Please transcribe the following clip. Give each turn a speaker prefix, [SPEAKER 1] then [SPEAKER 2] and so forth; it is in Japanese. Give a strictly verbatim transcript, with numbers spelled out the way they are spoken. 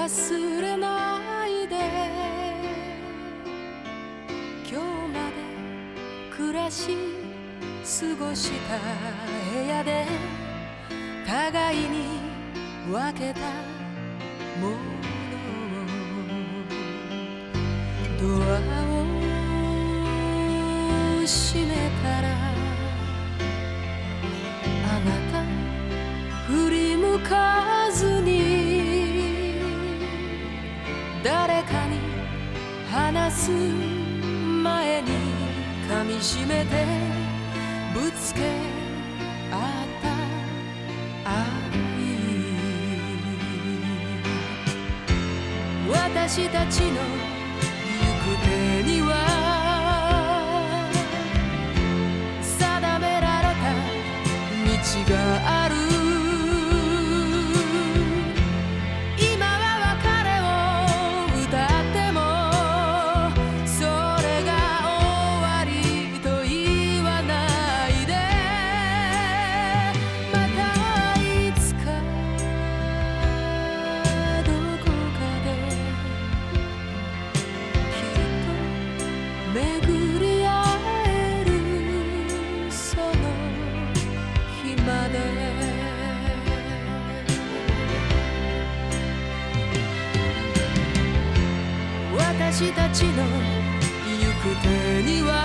[SPEAKER 1] 忘れないで今日まで暮らし過ごした部屋で互いに分けたものドアを閉めたらあなた振り向かずに誰かに話す前に噛みしめてぶつけ合った愛私たちの行く手には定められた道がある今は別れを歌ってもそれが終わりと言わないでまたいつかどこかできっと巡り合えるその日まで私たちの行く手には